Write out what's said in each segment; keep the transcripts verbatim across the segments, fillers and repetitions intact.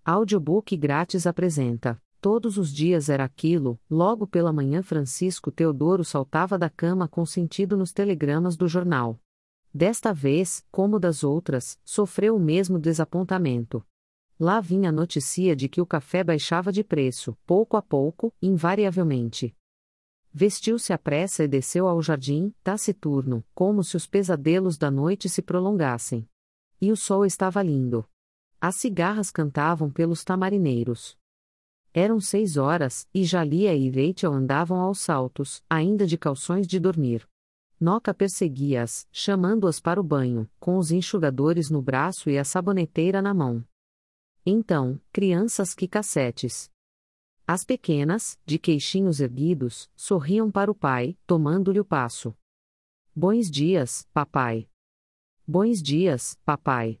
Audiobook grátis apresenta. Todos os dias era aquilo. Logo pela manhã Francisco Teodoro saltava da cama com sentido nos telegramas do jornal. Desta vez, como das outras, sofreu o mesmo desapontamento. Lá vinha a notícia de que o café baixava de preço, pouco a pouco, invariavelmente. Vestiu-se à pressa e desceu ao jardim, taciturno, como se os pesadelos da noite se prolongassem. E o sol estava lindo. As cigarras cantavam pelos tamarineiros. Eram seis horas, e Jalia e Rachel andavam aos saltos, ainda de calções de dormir. Noca perseguia-as, chamando-as para o banho, com os enxugadores no braço e a saboneteira na mão. Então, crianças que cassetes. As pequenas, de queixinhos erguidos, sorriam para o pai, tomando-lhe o passo. Bons dias, papai. Bons dias, papai.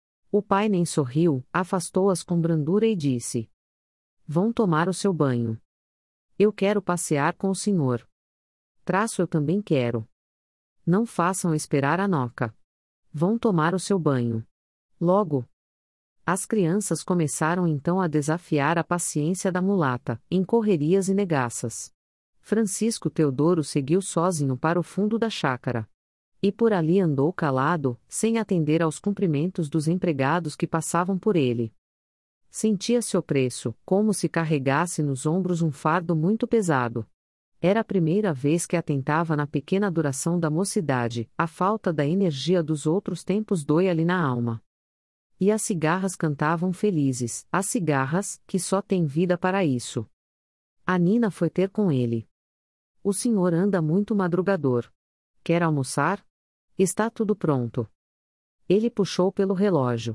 O pai nem sorriu, afastou-as com brandura e disse: Vão tomar o seu banho. Eu quero passear com o senhor. Traço eu também quero. Não façam esperar a Noca. Vão tomar o seu banho. Logo. As crianças começaram então a desafiar a paciência da mulata, em correrias e negaças. Francisco Teodoro seguiu sozinho para o fundo da chácara. E por ali andou calado, sem atender aos cumprimentos dos empregados que passavam por ele. Sentia-se opresso, como se carregasse nos ombros um fardo muito pesado. Era a primeira vez que atentava na pequena duração da mocidade, a falta da energia dos outros tempos doía-lhe na alma. E as cigarras cantavam felizes, as cigarras, que só têm vida para isso. A Nina foi ter com ele. O senhor anda muito madrugador. Quer almoçar? Está tudo pronto. Ele puxou pelo relógio.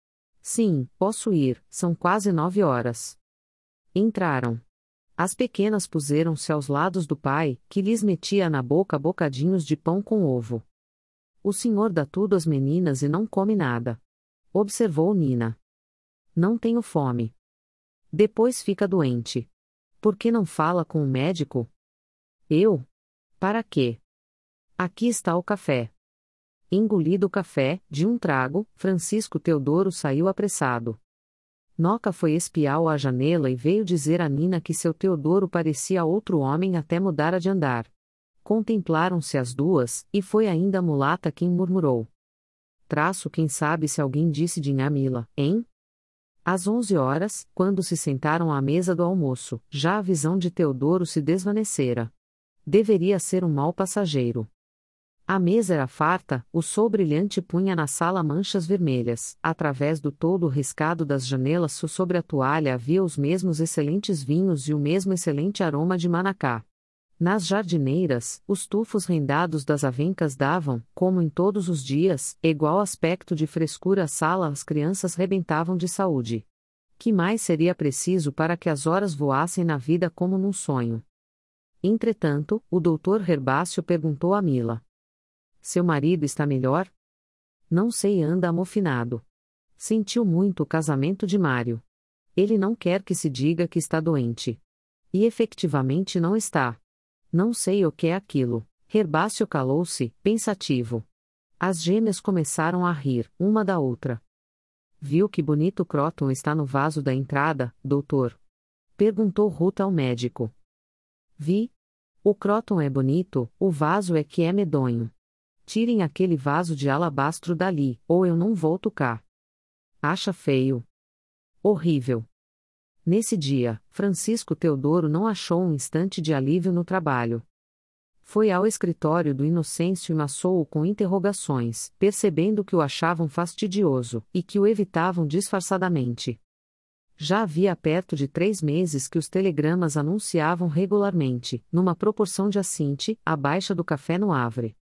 Sim, posso ir, são quase nove horas. Entraram. As pequenas puseram-se aos lados do pai, que lhes metia na boca bocadinhos de pão com ovo. O senhor dá tudo às meninas e não come nada. Observou Nina. Não tenho fome. Depois fica doente. Por que não fala com o médico? Eu? Para quê? Aqui está o café. Engolido o café, de um trago, Francisco Teodoro saiu apressado. Noca foi espiá-lo à janela e veio dizer a Nina que seu Teodoro parecia outro homem até mudara de andar. Contemplaram-se as duas, e foi ainda a mulata quem murmurou. Traço quem sabe se alguém disse de Nhã Mila, hein? Às onze horas, quando se sentaram à mesa do almoço, já a visão de Teodoro se desvanecera. Deveria ser um mau passageiro. A mesa era farta, o sol brilhante punha na sala manchas vermelhas, através do toldo riscado das janelas sobre a toalha havia os mesmos excelentes vinhos e o mesmo excelente aroma de manacá. Nas jardineiras, os tufos rendados das avencas davam, como em todos os dias, igual aspecto de frescura à sala. As crianças rebentavam de saúde. Que mais seria preciso para que as horas voassem na vida como num sonho? Entretanto, o doutor Herbácio perguntou a Mila. Seu marido está melhor? Não sei, anda amofinado. Sentiu muito o casamento de Mário. Ele não quer que se diga que está doente. E efetivamente não está. Não sei o que é aquilo. Herbácio calou-se, pensativo. As gêmeas começaram a rir, uma da outra. Viu que bonito cróton está no vaso da entrada, doutor? Perguntou Ruta ao médico. Vi. O cróton é bonito, o vaso é que é medonho. Tirem aquele vaso de alabastro dali, ou eu não volto cá. Acha feio? Horrível. Nesse dia, Francisco Teodoro não achou um instante de alívio no trabalho. Foi ao escritório do Inocêncio e maçou-o com interrogações, percebendo que o achavam fastidioso, e que o evitavam disfarçadamente. Já havia perto de três meses que os telegramas anunciavam regularmente, numa proporção de acinte, a baixa do café no Havre.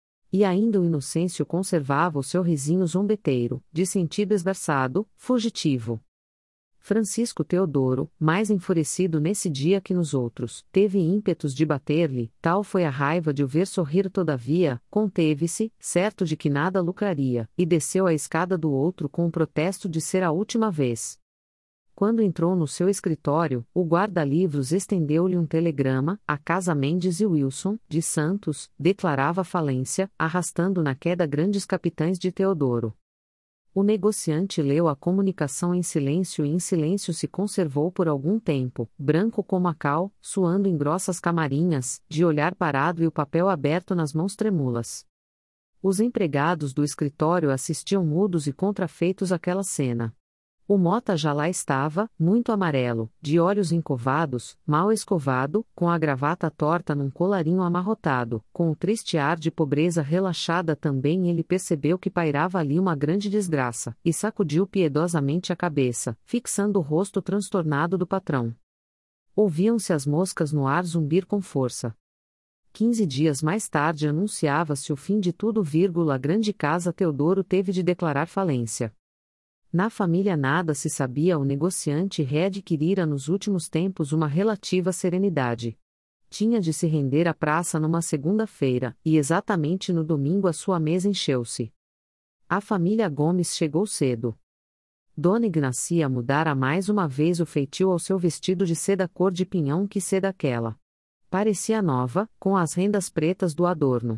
E ainda o Inocêncio conservava o seu risinho zombeteiro, de sentido esgarçado, fugitivo. Francisco Teodoro, mais enfurecido nesse dia que nos outros, teve ímpetos de bater-lhe, tal foi a raiva de o ver sorrir. Todavia, conteve-se, certo de que nada lucraria, e desceu a escada do outro com o protesto de ser a última vez. Quando entrou no seu escritório, o guarda-livros estendeu-lhe um telegrama. A Casa Mendes e Wilson, de Santos, declarava falência, arrastando na queda grandes capitães de Teodoro. O negociante leu a comunicação em silêncio e em silêncio se conservou por algum tempo, branco como a cal, suando em grossas camarinhas, de olhar parado e o papel aberto nas mãos trêmulas. Os empregados do escritório assistiam mudos e contrafeitos àquela cena. O Mota já lá estava, muito amarelo, de olhos encovados, mal escovado, com a gravata torta num colarinho amarrotado, com o triste ar de pobreza relaxada também. Ele percebeu que pairava ali uma grande desgraça, e sacudiu piedosamente a cabeça, fixando o rosto transtornado do patrão. Ouviam-se as moscas no ar zumbir com força. Quinze dias mais tarde anunciava-se o fim de tudo, a grande casa Teodoro teve de declarar falência. Na família nada se sabia. O negociante readquirira nos últimos tempos uma relativa serenidade. Tinha de se render à praça numa segunda-feira, e exatamente no domingo a sua mesa encheu-se. A família Gomes chegou cedo. Dona Ignacia mudara mais uma vez o feitio ao seu vestido de seda cor de pinhão, que seda aquela. Parecia nova, com as rendas pretas do adorno.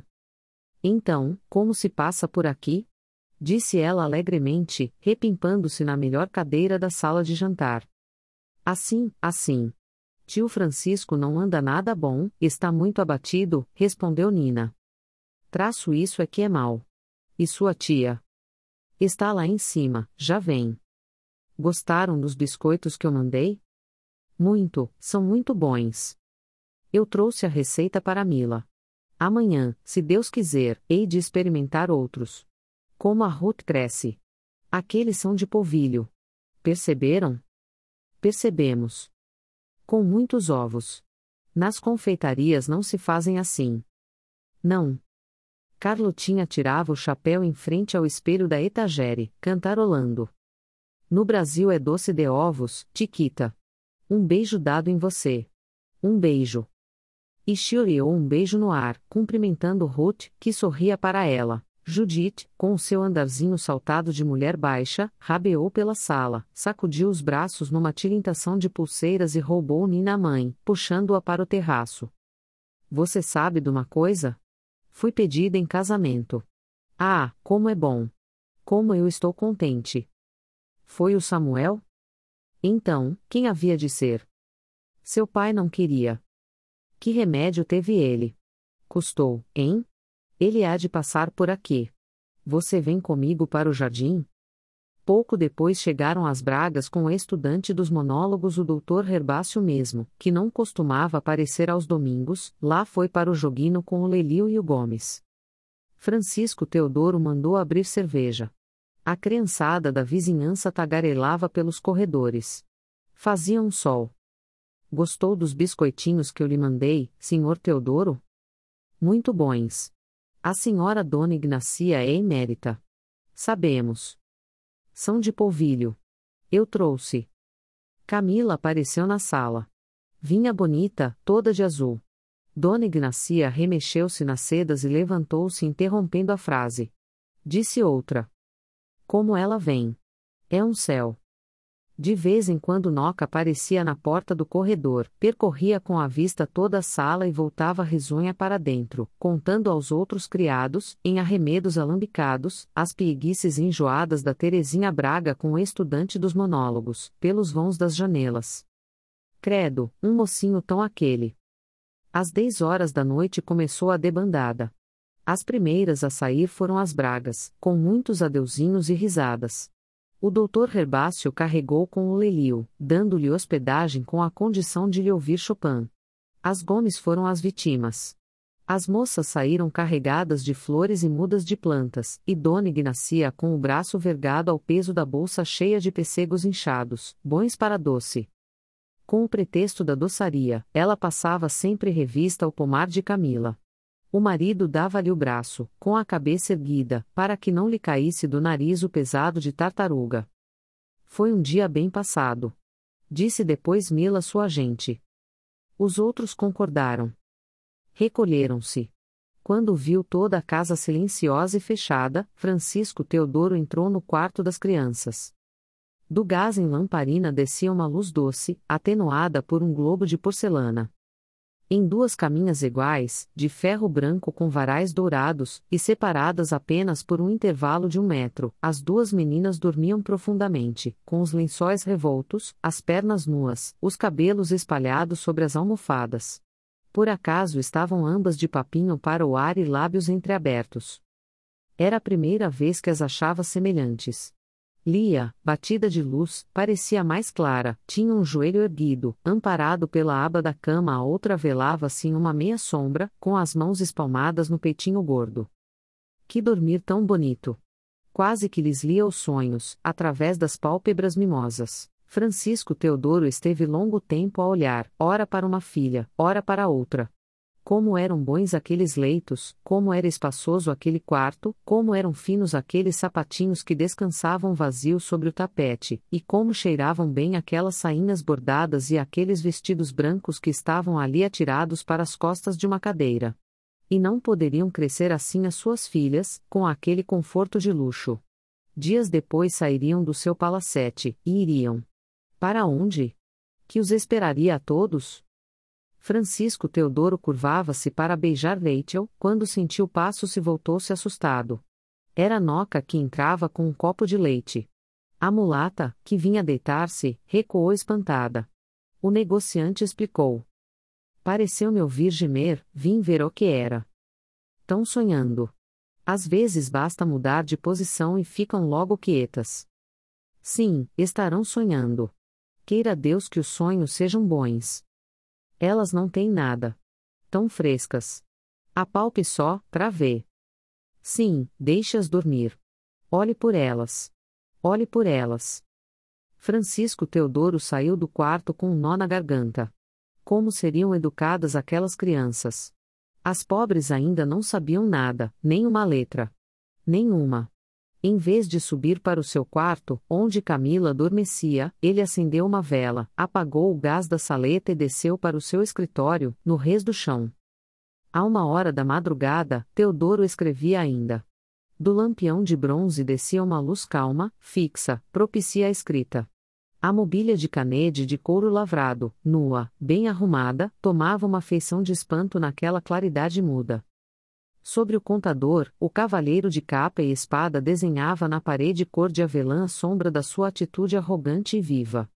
Então, como se passa por aqui? Disse ela alegremente, repimpando-se na melhor cadeira da sala de jantar. Assim, assim. Tio Francisco não anda nada bom, está muito abatido, respondeu Nina. Traço, isso é que é mal. E sua tia? Está lá em cima, já vem. Gostaram dos biscoitos que eu mandei? Muito, são muito bons. Eu trouxe a receita para Mila. Amanhã, se Deus quiser, hei de experimentar outros. Como a Ruth cresce. Aqueles são de polvilho. Perceberam? Percebemos. Com muitos ovos. Nas confeitarias não se fazem assim. Não. Carlotinha tirava o chapéu em frente ao espelho da etagere, cantarolando. No Brasil é doce de ovos, Tiquita. Um beijo dado em você. Um beijo. E chioreou um beijo no ar, cumprimentando Ruth, que sorria para ela. Judith, com o seu andarzinho saltado de mulher baixa, rabeou pela sala, sacudiu os braços numa tilintação de pulseiras e roubou Nina a mãe, puxando-a para o terraço. Você sabe de uma coisa? Fui pedida em casamento. Ah, como é bom! Como eu estou contente! Foi o Samuel? Então, quem havia de ser? Seu pai não queria. Que remédio teve ele? Custou, hein? Ele há de passar por aqui. Você vem comigo para o jardim? Pouco depois chegaram as Bragas com o estudante dos monólogos, o doutor Herbácio mesmo, que não costumava aparecer aos domingos, lá foi para o joguino com o Lelio e o Gomes. Francisco Teodoro mandou abrir cerveja. A criançada da vizinhança tagarelava pelos corredores. Fazia um sol. Gostou dos biscoitinhos que eu lhe mandei, senhor Teodoro? Muito bons. A senhora Dona Ignacia é emérita. Sabemos. São de polvilho. Eu trouxe. Camila apareceu na sala. Vinha bonita, toda de azul. Dona Ignacia remexeu-se nas sedas e levantou-se, interrompendo a frase. Disse outra. Como ela vem. É um céu. De vez em quando Noca aparecia na porta do corredor, percorria com a vista toda a sala e voltava risonha para dentro, contando aos outros criados, em arremedos alambicados, as pieguices enjoadas da Terezinha Braga com o estudante dos monólogos, pelos vãos das janelas. Credo, um mocinho tão aquele. Às dez horas da noite começou a debandada. As primeiras a sair foram as Bragas, com muitos adeuzinhos e risadas. O doutor Herbácio carregou com o Lelio, dando-lhe hospedagem com a condição de lhe ouvir Chopin. As Gomes foram as vítimas. As moças saíram carregadas de flores e mudas de plantas, e Dona Ignacia com o braço vergado ao peso da bolsa cheia de pêssegos inchados, bons para doce. Com o pretexto da doçaria, ela passava sempre revista ao pomar de Camila. O marido dava-lhe o braço, com a cabeça erguida, para que não lhe caísse do nariz o pesado de tartaruga. Foi um dia bem passado. Disse depois Mila, sua agente. Os outros concordaram. Recolheram-se. Quando viu toda a casa silenciosa e fechada, Francisco Teodoro entrou no quarto das crianças. Do gás em lamparina descia uma luz doce, atenuada por um globo de porcelana. Em duas caminhas iguais, de ferro branco com varais dourados, e separadas apenas por um intervalo de um metro, as duas meninas dormiam profundamente, com os lençóis revoltos, as pernas nuas, os cabelos espalhados sobre as almofadas. Por acaso estavam ambas de papinho para o ar e lábios entreabertos. Era a primeira vez que as achava semelhantes. Lia, batida de luz, parecia mais clara, tinha um joelho erguido, amparado pela aba da cama, a outra velava-se em uma meia sombra, com as mãos espalmadas no peitinho gordo. Que dormir tão bonito! Quase que lhes lia os sonhos, através das pálpebras mimosas. Francisco Teodoro esteve longo tempo a olhar, ora para uma filha, ora para outra. Como eram bons aqueles leitos, como era espaçoso aquele quarto, como eram finos aqueles sapatinhos que descansavam vazios sobre o tapete, e como cheiravam bem aquelas sainhas bordadas e aqueles vestidos brancos que estavam ali atirados para as costas de uma cadeira. E não poderiam crescer assim as suas filhas, com aquele conforto de luxo. Dias depois sairiam do seu palacete, e iriam. Para onde? Que os esperaria a todos? Francisco Teodoro curvava-se para beijar Rachel, quando sentiu passos e voltou-se assustado. Era Noca que entrava com um copo de leite. A mulata, que vinha deitar-se, recuou espantada. O negociante explicou. Pareceu-me ouvir gemer, vim ver o que era. Tão sonhando. Às vezes basta mudar de posição e ficam logo quietas. Sim, estarão sonhando. Queira Deus que os sonhos sejam bons. Elas não têm nada. Tão frescas. Apalpe só, pra ver. Sim, deixe-as dormir. Olhe por elas. Olhe por elas. Francisco Teodoro saiu do quarto com um nó na garganta. Como seriam educadas aquelas crianças? As pobres ainda não sabiam nada, nem uma letra. Nenhuma. Em vez de subir para o seu quarto, onde Camila adormecia, ele acendeu uma vela, apagou o gás da saleta e desceu para o seu escritório, no rés do chão. A uma hora da madrugada, Teodoro escrevia ainda. Do lampião de bronze descia uma luz calma, fixa, propicia a escrita. A mobília de canede de couro lavrado, nua, bem arrumada, tomava uma feição de espanto naquela claridade muda. Sobre o contador, o cavalheiro de capa e espada desenhava na parede cor de avelã a sombra da sua atitude arrogante e viva.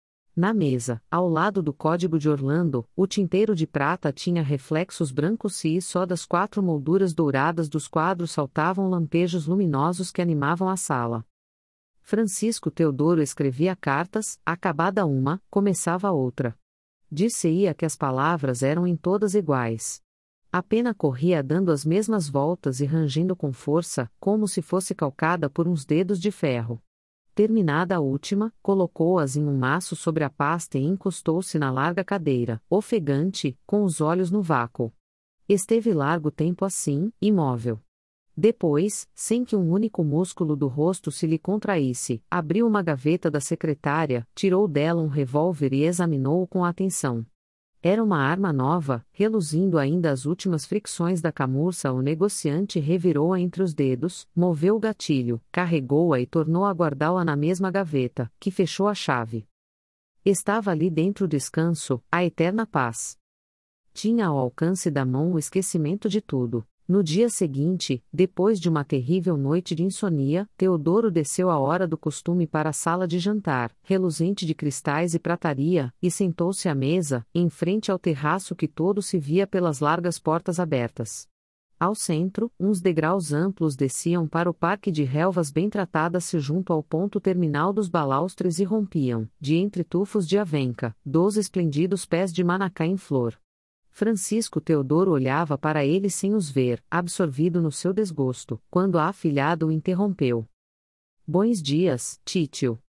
Na mesa, ao lado do código de Orlando, o tinteiro de prata tinha reflexos brancos e só das quatro molduras douradas dos quadros saltavam lampejos luminosos que animavam a sala. Francisco Teodoro escrevia cartas, acabada uma, começava outra. Dir-se-ia que as palavras eram em todas iguais. A pena corria dando as mesmas voltas e rangendo com força, como se fosse calcada por uns dedos de ferro. Terminada a última, colocou-as em um maço sobre a pasta e encostou-se na larga cadeira, ofegante, com os olhos no vácuo. Esteve largo tempo assim, imóvel. Depois, sem que um único músculo do rosto se lhe contraísse, abriu uma gaveta da secretária, tirou dela um revólver e examinou-o com atenção. Era uma arma nova, reluzindo ainda as últimas fricções da camurça. O negociante revirou-a entre os dedos, moveu o gatilho, carregou-a e tornou a guardá-la na mesma gaveta, que fechou a chave. Estava ali dentro o descanso, a eterna paz. Tinha ao alcance da mão o esquecimento de tudo. No dia seguinte, depois de uma terrível noite de insônia, Teodoro desceu à hora do costume para a sala de jantar, reluzente de cristais e prataria, e sentou-se à mesa, em frente ao terraço que todo se via pelas largas portas abertas. Ao centro, uns degraus amplos desciam para o parque de relvas bem tratadas-se junto ao ponto terminal dos balaustres e rompiam, de entre tufos de avenca, doze esplêndidos pés de manacá em flor. Francisco Teodoro olhava para ele sem os ver, absorvido no seu desgosto, quando a afilhada o interrompeu. Bons dias, titio.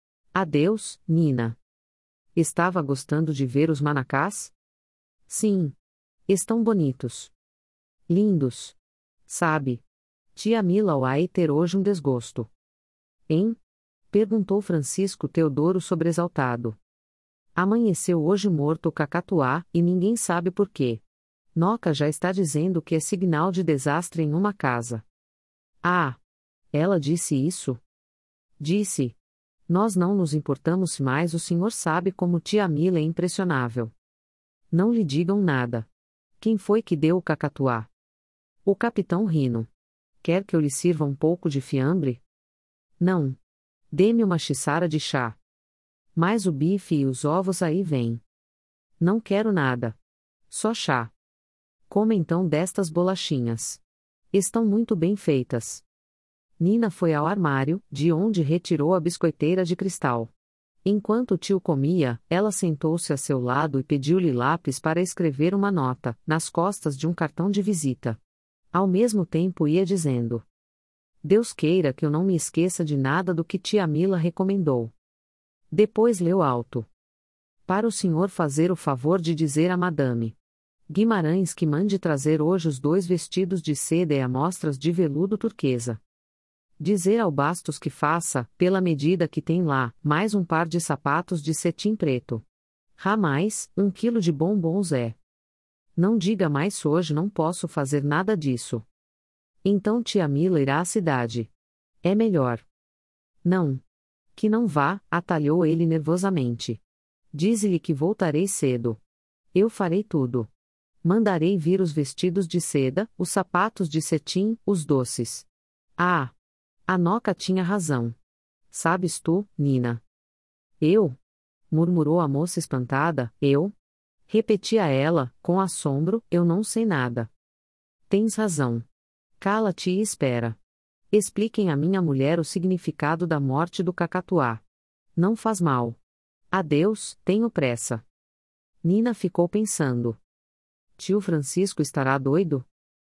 Adeus, Nina. Estava gostando de ver os manacás? Sim. Estão bonitos. Lindos. Sabe? Tia Mila vai ter hoje um desgosto. Hein? Perguntou Francisco Teodoro sobressaltado. Amanheceu hoje morto o cacatuá, e ninguém sabe por quê. Noca já está dizendo que é sinal de desastre em uma casa. Ah! Ela disse isso? Disse. Nós não nos importamos mais, o senhor sabe como tia Mila é impressionável. Não lhe digam nada. Quem foi que deu o cacatuá? O capitão Rino. Quer que eu lhe sirva um pouco de fiambre? Não. Dê-me uma chiçara de chá. Mais o bife e os ovos aí vêm. Não quero nada. Só chá. Coma então destas bolachinhas. Estão muito bem feitas. Nina foi ao armário, de onde retirou a biscoiteira de cristal. Enquanto o tio comia, ela sentou-se a seu lado e pediu-lhe lápis para escrever uma nota, nas costas de um cartão de visita. Ao mesmo tempo ia dizendo: Deus queira que eu não me esqueça de nada do que tia Mila recomendou. Depois leu alto: Para o senhor fazer o favor de dizer a madame Guimarães que mande trazer hoje os dois vestidos de seda e amostras de veludo turquesa. Dizer ao Bastos que faça, pela medida que tem lá, mais um par de sapatos de cetim preto. Ramais, um quilo de bombons é. Não diga mais hoje não posso fazer nada disso. Então tia Mila irá à cidade. É melhor. Não. Que não vá, atalhou ele nervosamente. Dize-lhe que voltarei cedo. Eu farei tudo. Mandarei vir os vestidos de seda, os sapatos de cetim, os doces. Ah! A Noca tinha razão. Sabes tu, Nina? Eu? Murmurou a moça espantada, eu? Repetia ela, com assombro, eu não sei nada. Tens razão. Cala-te e espera. Expliquem à minha mulher o significado da morte do cacatuá. Não faz mal. Adeus, tenho pressa. Nina ficou pensando. Tio Francisco estará doido?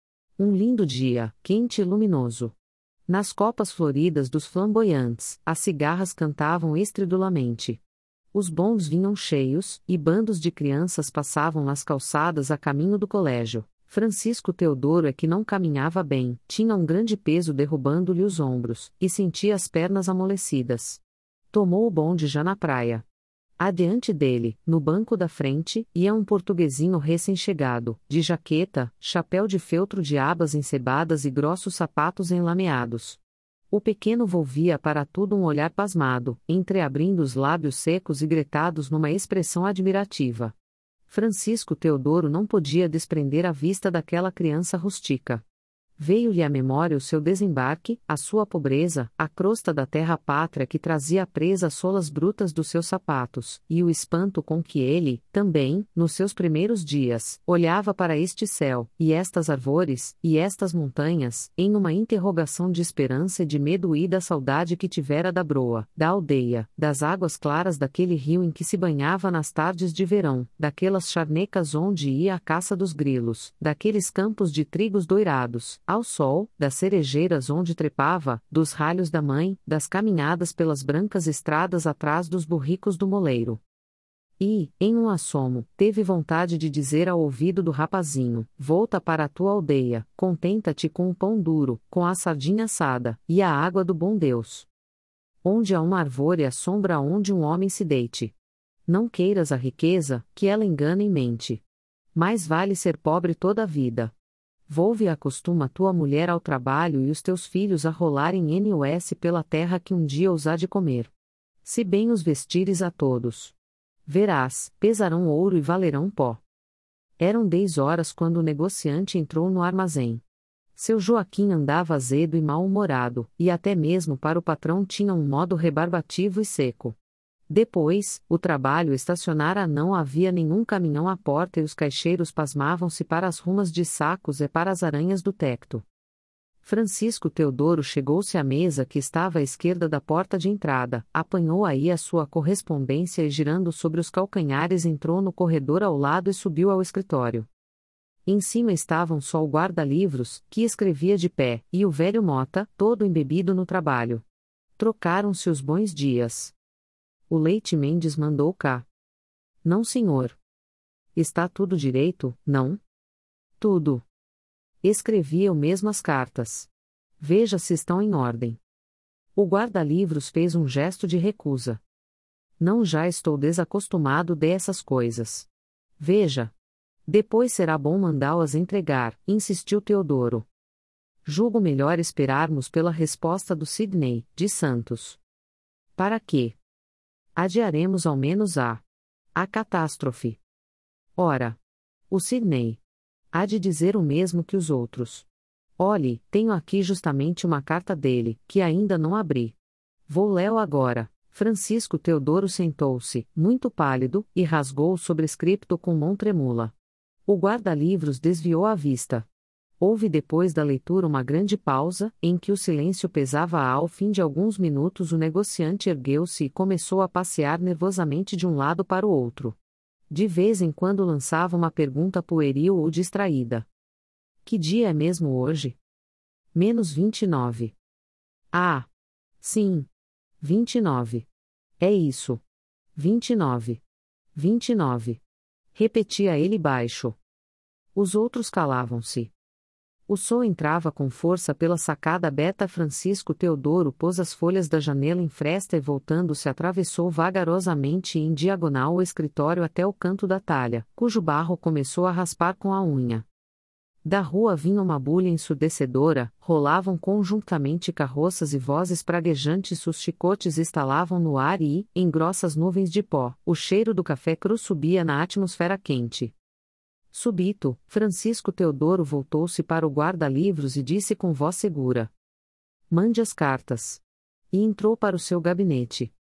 Um lindo dia, quente e luminoso. Nas copas floridas dos flamboyantes, as cigarras cantavam estridulamente. Os bondes vinham cheios, e bandos de crianças passavam nas calçadas a caminho do colégio. Francisco Teodoro é que não caminhava bem, tinha um grande peso derrubando-lhe os ombros, e sentia as pernas amolecidas. Tomou o bonde já na praia. Adiante dele, no banco da frente, ia um portuguesinho recém-chegado, de jaqueta, chapéu de feltro de abas encebadas e grossos sapatos enlameados. O pequeno volvia para tudo um olhar pasmado, entreabrindo os lábios secos e gretados numa expressão admirativa. Francisco Teodoro não podia desprender a vista daquela criança rústica. Veio-lhe à memória o seu desembarque, a sua pobreza, a crosta da terra-pátria que trazia presa as solas brutas dos seus sapatos, e o espanto com que ele, também, nos seus primeiros dias, olhava para este céu, e estas árvores, e estas montanhas, em uma interrogação de esperança e de medo e da saudade que tivera da broa, da aldeia, das águas claras daquele rio em que se banhava nas tardes de verão, daquelas charnecas onde ia à caça dos grilos, daqueles campos de trigos doirados, ao sol, das cerejeiras onde trepava, dos ralhos da mãe, das caminhadas pelas brancas estradas atrás dos burricos do moleiro. E, em um assomo, teve vontade de dizer ao ouvido do rapazinho: volta para a tua aldeia, contenta-te com o pão duro, com a sardinha assada, e a água do bom Deus. Onde há uma árvore a sombra onde um homem se deite. Não queiras a riqueza, que ela engana e mente. Mais vale ser pobre toda a vida. Volve e acostuma tua mulher ao trabalho e os teus filhos a rolarem N U S pela terra que um dia os há de comer. Se bem os vestires a todos. Verás, pesarão ouro e valerão pó. Eram dez horas quando o negociante entrou no armazém. Seu Joaquim andava azedo e mal-humorado, e até mesmo para o patrão tinha um modo rebarbativo e seco. Depois, o trabalho estacionara, não havia nenhum caminhão à porta e os caixeiros pasmavam-se para as rumas de sacos e para as aranhas do tecto. Francisco Teodoro chegou-se à mesa que estava à esquerda da porta de entrada, apanhou aí a sua correspondência e girando sobre os calcanhares entrou no corredor ao lado e subiu ao escritório. Em cima estavam só o guarda-livros, que escrevia de pé, e o velho Mota, todo embebido no trabalho. Trocaram-se os bons dias. O Leite Mendes mandou cá. Não, senhor. Está tudo direito, não? Tudo. Escrevi eu mesmo as cartas. Veja se estão em ordem. O guarda-livros fez um gesto de recusa. Não, já estou desacostumado dessas coisas. Veja. Depois será bom mandá-las entregar, insistiu Teodoro. Julgo melhor esperarmos pela resposta do Sidney, de Santos. Para quê? Adiaremos ao menos a... a catástrofe. Ora, o Sidney há de dizer o mesmo que os outros. Olhe, tenho aqui justamente uma carta dele, que ainda não abri. Vou lê-lo agora. Francisco Teodoro sentou-se, muito pálido, e rasgou o sobrescripto com mão tremula. O guarda-livros desviou a vista. Houve depois da leitura uma grande pausa, em que o silêncio pesava. Ao fim de alguns minutos o negociante ergueu-se e começou a passear nervosamente de um lado para o outro. De vez em quando lançava uma pergunta pueril ou distraída. Que dia é mesmo hoje? Menos vinte e nove. Ah! Sim. Vinte e nove. É isso. Vinte e nove. Vinte e nove. Repetia ele baixo. Os outros calavam-se. O sol entrava com força pela sacada aberta. Francisco Teodoro pôs as folhas da janela em fresta e, voltando-se, atravessou vagarosamente e em diagonal o escritório até o canto da talha, cujo barro começou a raspar com a unha. Da rua vinha uma bulha ensurdecedora, rolavam conjuntamente carroças e vozes praguejantes. Os chicotes estalavam no ar e, em grossas nuvens de pó, o cheiro do café cru subia na atmosfera quente. Súbito, Francisco Teodoro voltou-se para o guarda-livros e disse com voz segura: "Mande as cartas." E entrou para o seu gabinete.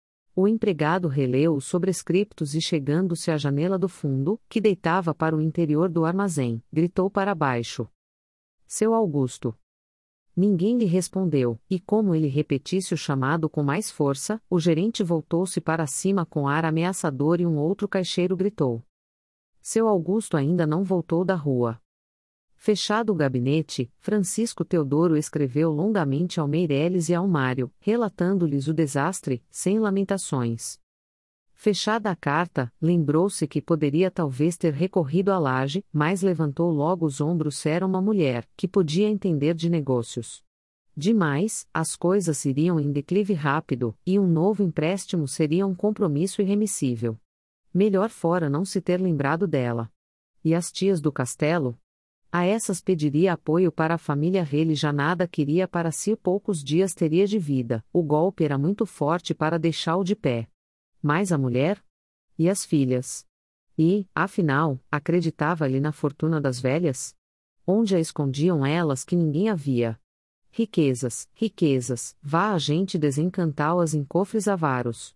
O empregado releu os sobrescriptos e, chegando-se à janela do fundo, que deitava para o interior do armazém, gritou para baixo: "Seu Augusto." Ninguém lhe respondeu, e como ele repetisse o chamado com mais força, o gerente voltou-se para cima com ar ameaçador e um outro caixeiro gritou: "Seu Augusto ainda não voltou da rua." Fechado o gabinete, Francisco Teodoro escreveu longamente ao Meireles e ao Mário, relatando-lhes o desastre, sem lamentações. Fechada a carta, lembrou-se que poderia talvez ter recorrido à laje, mas levantou logo os ombros. Era uma mulher, que podia entender de negócios. Demais, as coisas iriam em declive rápido, e um novo empréstimo seria um compromisso irremissível. Melhor fora não se ter lembrado dela. E as tias do castelo? A essas pediria apoio para a família Reilly. Já nada queria para si. Poucos dias teria de vida. O golpe era muito forte para deixá-lo de pé. Mas a mulher? E as filhas? E, afinal, acreditava-lhe na fortuna das velhas? Onde a escondiam elas que ninguém a via? Riquezas, riquezas, vá a gente desencantá-las em cofres avaros.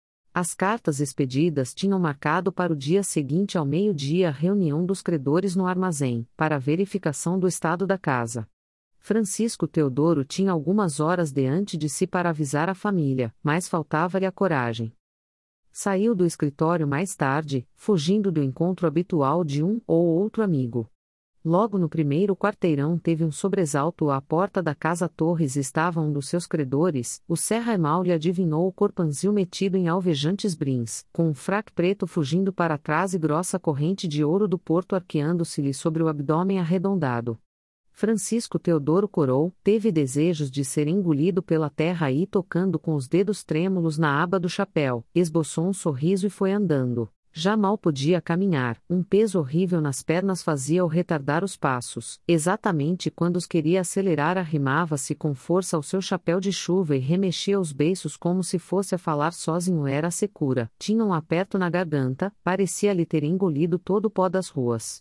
As cartas expedidas tinham marcado para o dia seguinte ao meio-dia a reunião dos credores no armazém, para a verificação do estado da casa. Francisco Teodoro tinha algumas horas diante de si para avisar a família, mas faltava-lhe a coragem. Saiu do escritório mais tarde, fugindo do encontro habitual de um ou outro amigo. Logo no primeiro quarteirão teve um sobressalto. À porta da casa Torres estava um dos seus credores. O Serra mal lhe adivinhou o corpanzil metido em alvejantes brins, com um fraque preto fugindo para trás e grossa corrente de ouro do porto arqueando-se-lhe sobre o abdômen arredondado. Francisco Teodoro corou, teve desejos de ser engolido pela terra e, tocando com os dedos trêmulos na aba do chapéu, esboçou um sorriso e foi andando. Já mal podia caminhar, um peso horrível nas pernas fazia-o retardar os passos. Exatamente quando os queria acelerar, arrimava-se com força ao seu chapéu de chuva e remexia os beiços como se fosse a falar sozinho. Era a secura, tinha um aperto na garganta, parecia-lhe ter engolido todo o pó das ruas.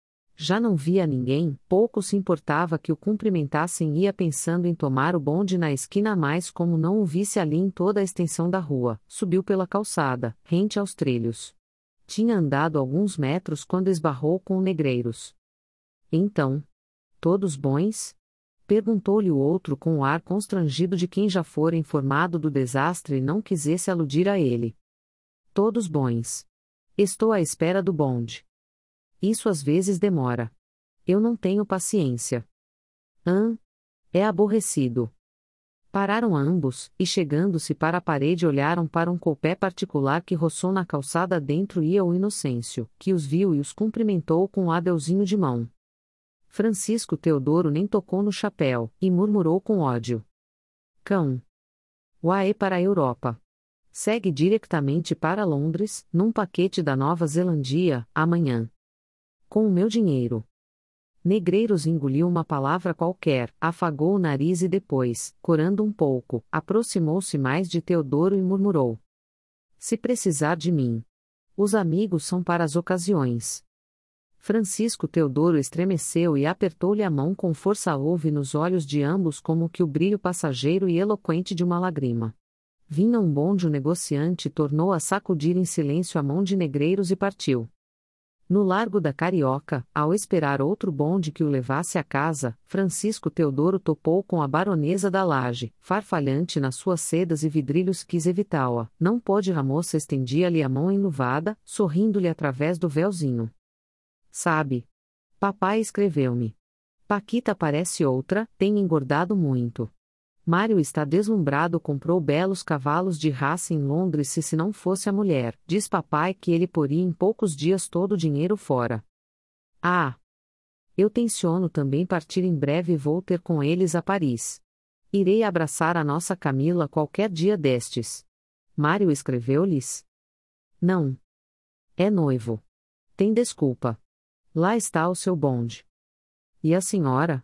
Já não via ninguém, pouco se importava que o cumprimentassem. Ia pensando em tomar o bonde na esquina, mas como não o visse ali em toda a extensão da rua, subiu pela calçada, rente aos trilhos. Tinha andado alguns metros quando esbarrou com o Negreiros. Então, todos bons? Perguntou-lhe o outro com o ar constrangido de quem já fora informado do desastre e não quisesse aludir a ele. Todos bons. Estou à espera do bonde. Isso às vezes demora. Eu não tenho paciência. Hã? É aborrecido. Pararam ambos, e chegando-se para a parede olharam para um coupé particular que roçou na calçada dentro. Ia o Inocêncio, que os viu e os cumprimentou com um adeuzinho de mão. Francisco Teodoro nem tocou no chapéu, e murmurou com ódio: "Cão! Uaê para a Europa. Segue diretamente para Londres, num paquete da Nova Zelândia, amanhã. Com o meu dinheiro." Negreiros engoliu uma palavra qualquer, afagou o nariz e depois, corando um pouco, aproximou-se mais de Teodoro e murmurou: "Se precisar de mim. Os amigos são para as ocasiões. Francisco Teodoro estremeceu e apertou-lhe a mão com força. Houve nos olhos de ambos como que o brilho passageiro e eloquente de uma lágrima. Vinha um bonde. O negociante tornou a sacudir em silêncio a mão de Negreiros e partiu. No Largo da Carioca, ao esperar outro bonde que o levasse à casa, Francisco Teodoro topou com a baronesa da Laje, farfalhante nas suas sedas e vidrilhos. Quis evitá-la, não pôde. A moça estendia-lhe a mão enluvada, sorrindo-lhe através do véuzinho. Sabe? Papai escreveu-me. Paquita parece outra, tem engordado muito. Mário está deslumbrado. Comprou belos cavalos de raça em Londres. Se se não fosse a mulher, diz papai que ele poria em poucos dias todo o dinheiro fora. Ah! Eu tenciono também partir em breve e vou ter com eles a Paris. Irei abraçar a nossa Camila qualquer dia destes. Mário escreveu-lhes? Não. É noivo. Tem desculpa. Lá está o seu bonde. E a senhora?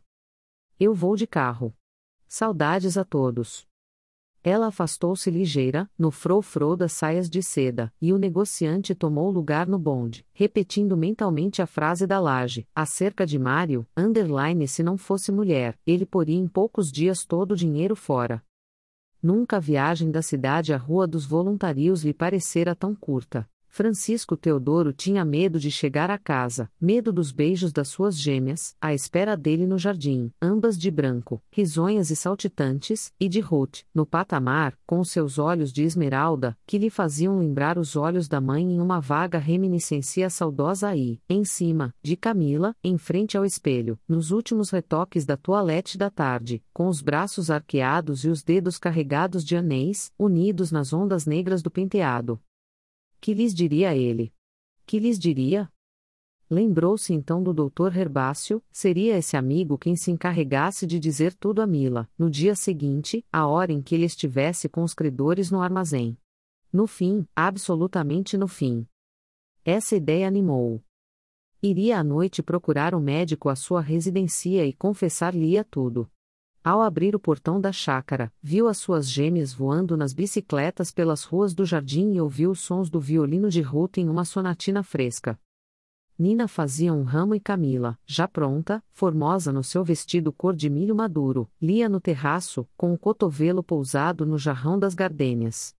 Eu vou de carro. Saudades a todos. Ela afastou-se ligeira, no frou-frou das saias de seda, e o negociante tomou lugar no bonde, repetindo mentalmente a frase da Laje, acerca de Mário, underline se não fosse mulher, ele poria em poucos dias todo o dinheiro fora. Nunca a viagem da cidade à Rua dos Voluntários lhe parecera tão curta. Francisco Teodoro tinha medo de chegar à casa, medo dos beijos das suas gêmeas, à espera dele no jardim, ambas de branco, risonhas e saltitantes, e de Ruth, no patamar, com os seus olhos de esmeralda, que lhe faziam lembrar os olhos da mãe em uma vaga reminiscência saudosa aí, em cima, de Camila, em frente ao espelho, nos últimos retoques da toilette da tarde, com os braços arqueados e os dedos carregados de anéis, unidos nas ondas negras do penteado. Que lhes diria ele? Que lhes diria? Lembrou-se então do doutor Herbácio. Seria esse amigo quem se encarregasse de dizer tudo a Mila, no dia seguinte, à hora em que ele estivesse com os credores no armazém. No fim, absolutamente no fim. Essa ideia animou-o. Iria à noite procurar um médico à sua residência e confessar-lhe-ia tudo. Ao abrir o portão da chácara, viu as suas gêmeas voando nas bicicletas pelas ruas do jardim e ouviu os sons do violino de Ruth em uma sonatina fresca. Nina fazia um ramo e Camila, já pronta, formosa no seu vestido cor de milho maduro, lia no terraço, com o cotovelo pousado no jarrão das gardênias.